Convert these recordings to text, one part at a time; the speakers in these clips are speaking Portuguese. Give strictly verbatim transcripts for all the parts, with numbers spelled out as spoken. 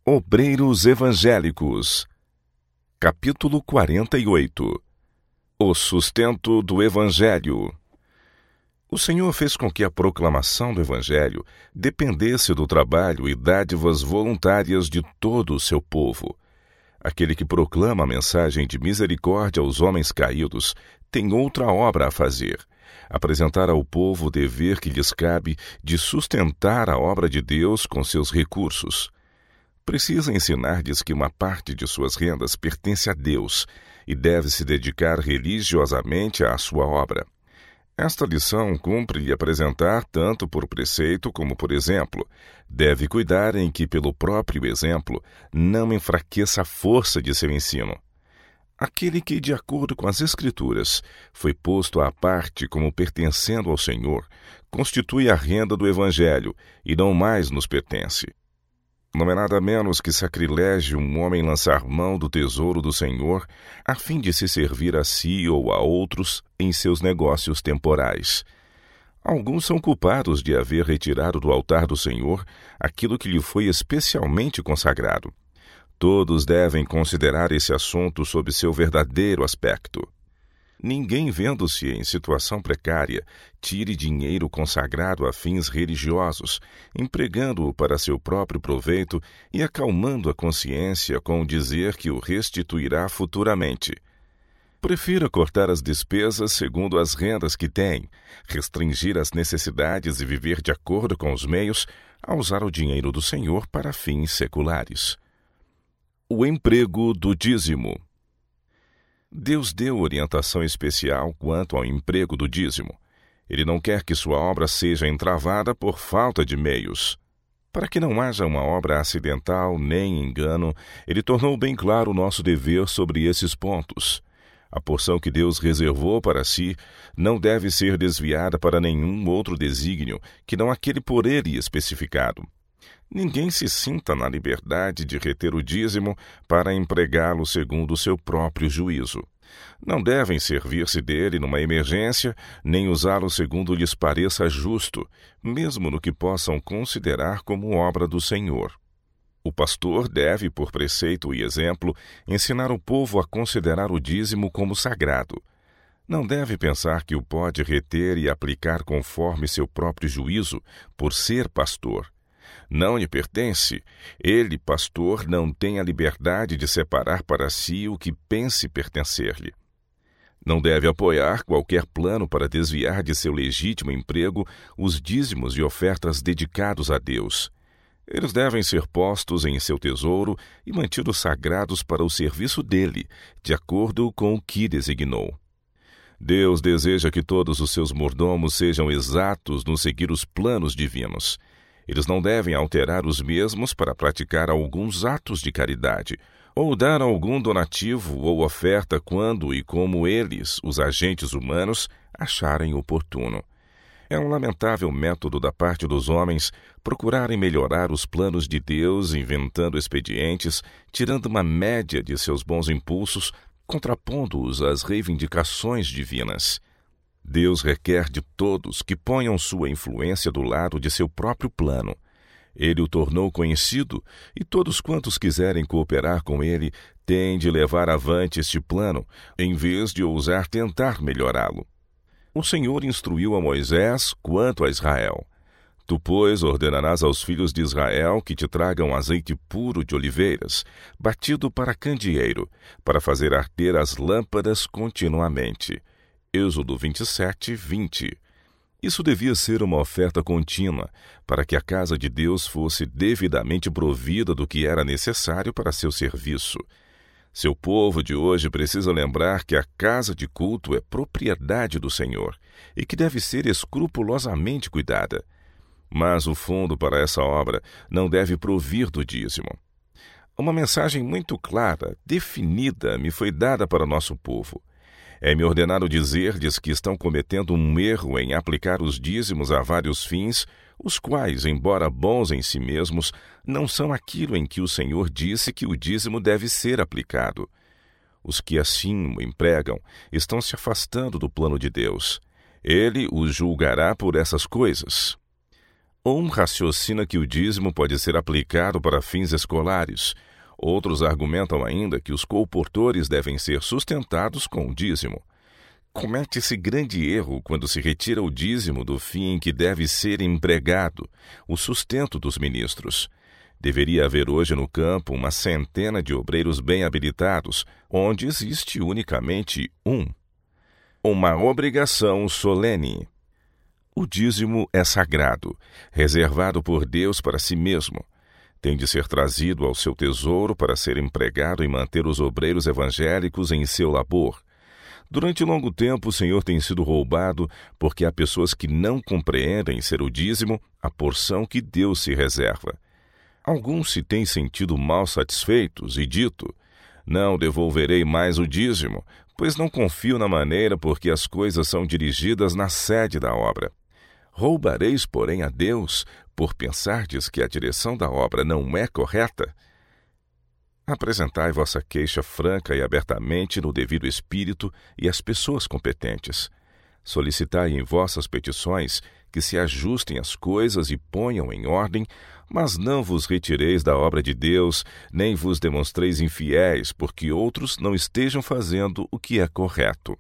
Obreiros Evangélicos, capítulo quarenta e oito. O sustento do Evangelho. O Senhor fez com que a proclamação do Evangelho dependesse do trabalho e dádivas voluntárias de todo o seu povo. Aquele que proclama a mensagem de misericórdia aos homens caídos tem outra obra a fazer: apresentar ao povo o dever que lhes cabe de sustentar a obra de Deus com seus recursos. Precisa ensinar-lhes que uma parte de suas rendas pertence a Deus e deve se dedicar religiosamente à sua obra. Esta lição cumpre-lhe apresentar tanto por preceito como por exemplo. Deve cuidar em que, pelo próprio exemplo, não enfraqueça a força de seu ensino. Aquele que, de acordo com as Escrituras, foi posto à parte como pertencendo ao Senhor, constitui a renda do Evangelho e não mais nos pertence. Não é nada menos que sacrilégio um homem lançar mão do tesouro do Senhor a fim de se servir a si ou a outros em seus negócios temporais. Alguns são culpados de haver retirado do altar do Senhor aquilo que lhe foi especialmente consagrado. Todos devem considerar esse assunto sob seu verdadeiro aspecto. Ninguém, vendo-se em situação precária, tire dinheiro consagrado a fins religiosos, empregando-o para seu próprio proveito e acalmando a consciência com o dizer que o restituirá futuramente. Prefira cortar as despesas segundo as rendas que tem, restringir as necessidades e viver de acordo com os meios, a usar o dinheiro do Senhor para fins seculares. O emprego do dízimo. Deus deu orientação especial quanto ao emprego do dízimo. Ele não quer que sua obra seja entravada por falta de meios. Para que não haja uma obra acidental nem engano, ele tornou bem claro o nosso dever sobre esses pontos. A porção que Deus reservou para si não deve ser desviada para nenhum outro desígnio que não aquele por ele especificado. Ninguém se sinta na liberdade de reter o dízimo para empregá-lo segundo o seu próprio juízo. Não devem servir-se dele numa emergência, nem usá-lo segundo lhes pareça justo, mesmo no que possam considerar como obra do Senhor. O pastor deve, por preceito e exemplo, ensinar o povo a considerar o dízimo como sagrado. Não deve pensar que o pode reter e aplicar conforme seu próprio juízo, por ser pastor. Não lhe pertence. Ele, pastor, não tem a liberdade de separar para si o que pense pertencer-lhe. Não deve apoiar qualquer plano para desviar de seu legítimo emprego os dízimos e ofertas dedicados a Deus. Eles devem ser postos em seu tesouro e mantidos sagrados para o serviço dele, de acordo com o que designou. Deus deseja que todos os seus mordomos sejam exatos no seguir os planos divinos. Eles não devem alterar os mesmos para praticar alguns atos de caridade, ou dar algum donativo ou oferta quando e como eles, os agentes humanos, acharem oportuno. É um lamentável método da parte dos homens procurarem melhorar os planos de Deus inventando expedientes, tirando uma média de seus bons impulsos, contrapondo-os às reivindicações divinas. Deus requer de todos que ponham sua influência do lado de seu próprio plano. Ele o tornou conhecido, e todos quantos quiserem cooperar com ele têm de levar avante este plano, em vez de ousar tentar melhorá-lo. O Senhor instruiu a Moisés quanto a Israel. Tu, pois, ordenarás aos filhos de Israel que te tragam azeite puro de oliveiras, batido para candeeiro, para fazer arder as lâmpadas continuamente. Êxodo vinte e sete, vinte. Isso devia ser uma oferta contínua, para que a casa de Deus fosse devidamente provida do que era necessário para seu serviço. Seu povo de hoje precisa lembrar que a casa de culto é propriedade do Senhor e que deve ser escrupulosamente cuidada. Mas o fundo para essa obra não deve provir do dízimo. Uma mensagem muito clara, definida, me foi dada para o nosso povo. É-me ordenado dizer-lhes que estão cometendo um erro em aplicar os dízimos a vários fins, os quais, embora bons em si mesmos, não são aquilo em que o Senhor disse que o dízimo deve ser aplicado. Os que assim o empregam estão se afastando do plano de Deus. Ele os julgará por essas coisas. Um raciocina que o dízimo pode ser aplicado para fins escolares. Outros argumentam ainda que os colportores devem ser sustentados com o dízimo. Comete-se grande erro quando se retira o dízimo do fim em que deve ser empregado, o sustento dos ministros. Deveria haver hoje no campo uma centena de obreiros bem habilitados, onde existe unicamente um. Uma obrigação solene. O dízimo é sagrado, reservado por Deus para si mesmo. Tem de ser trazido ao seu tesouro para ser empregado em manter os obreiros evangélicos em seu labor. Durante longo tempo, o Senhor tem sido roubado porque há pessoas que não compreendem ser o dízimo a porção que Deus se reserva. Alguns se têm sentido mal satisfeitos e dito: não devolverei mais o dízimo, pois não confio na maneira por que as coisas são dirigidas na sede da obra. Roubareis, porém, a Deus, por pensardes que a direção da obra não é correta? Apresentai vossa queixa franca e abertamente no devido espírito e às pessoas competentes. Solicitai em vossas petições que se ajustem as coisas e ponham em ordem, mas não vos retireis da obra de Deus, nem vos demonstreis infiéis, porque outros não estejam fazendo o que é correto.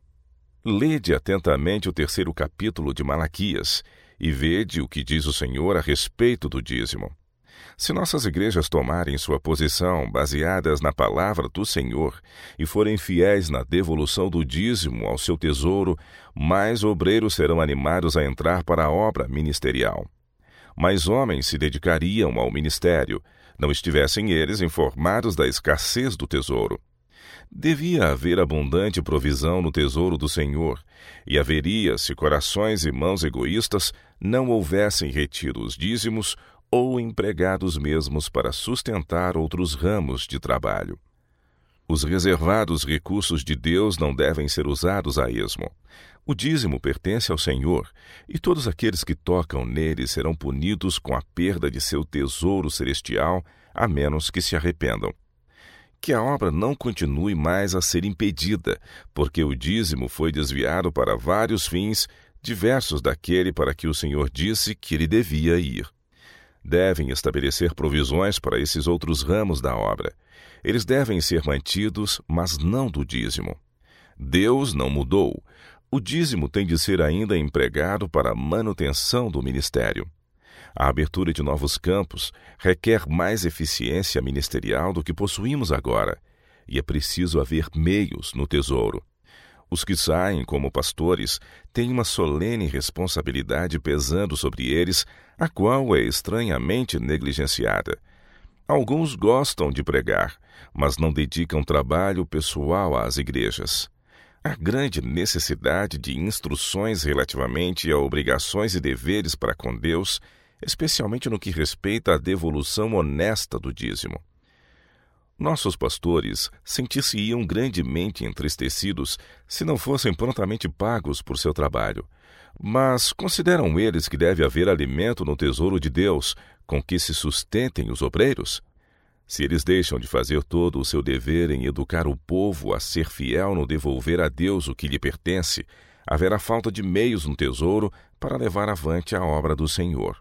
Lede atentamente o terceiro capítulo de Malaquias, e vede o que diz o Senhor a respeito do dízimo. Se nossas igrejas tomarem sua posição baseadas na palavra do Senhor e forem fiéis na devolução do dízimo ao seu tesouro, mais obreiros serão animados a entrar para a obra ministerial. Mais homens se dedicariam ao ministério, não estivessem eles informados da escassez do tesouro. Devia haver abundante provisão no tesouro do Senhor, e haveria se corações e mãos egoístas não houvessem retido os dízimos ou empregados mesmos para sustentar outros ramos de trabalho. Os reservados recursos de Deus não devem ser usados a esmo. O dízimo pertence ao Senhor, e todos aqueles que tocam nele serão punidos com a perda de seu tesouro celestial, a menos que se arrependam. Que a obra não continue mais a ser impedida, porque o dízimo foi desviado para vários fins, diversos daquele para que o Senhor disse que ele devia ir. Devem estabelecer provisões para esses outros ramos da obra. Eles devem ser mantidos, mas não do dízimo. Deus não mudou. O dízimo tem de ser ainda empregado para a manutenção do ministério. A abertura de novos campos requer mais eficiência ministerial do que possuímos agora, e é preciso haver meios no tesouro. Os que saem como pastores têm uma solene responsabilidade pesando sobre eles, a qual é estranhamente negligenciada. Alguns gostam de pregar, mas não dedicam trabalho pessoal às igrejas. Há grande necessidade de instruções relativamente a obrigações e deveres para com Deus, especialmente no que respeita à devolução honesta do dízimo. Nossos pastores sentir-se-iam grandemente entristecidos se não fossem prontamente pagos por seu trabalho. Mas consideram eles que deve haver alimento no tesouro de Deus, com que se sustentem os obreiros? Se eles deixam de fazer todo o seu dever em educar o povo a ser fiel no devolver a Deus o que lhe pertence, haverá falta de meios no tesouro para levar avante a obra do Senhor.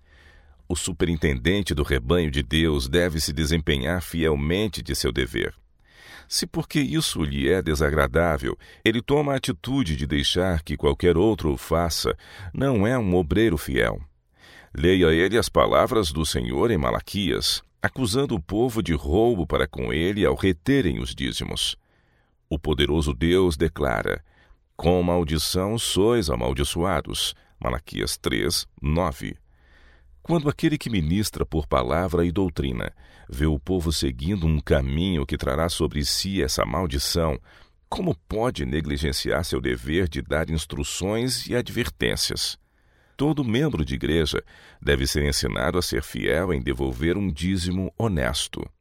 O superintendente do rebanho de Deus deve se desempenhar fielmente de seu dever. Se porque isso lhe é desagradável, ele toma a atitude de deixar que qualquer outro o faça, não é um obreiro fiel. Leia ele as palavras do Senhor em Malaquias, acusando o povo de roubo para com ele ao reterem os dízimos. O poderoso Deus declara: com maldição sois amaldiçoados. Malaquias três, nove. Quando aquele que ministra por palavra e doutrina vê o povo seguindo um caminho que trará sobre si essa maldição, como pode negligenciar seu dever de dar instruções e advertências? Todo membro de igreja deve ser ensinado a ser fiel em devolver um dízimo honesto.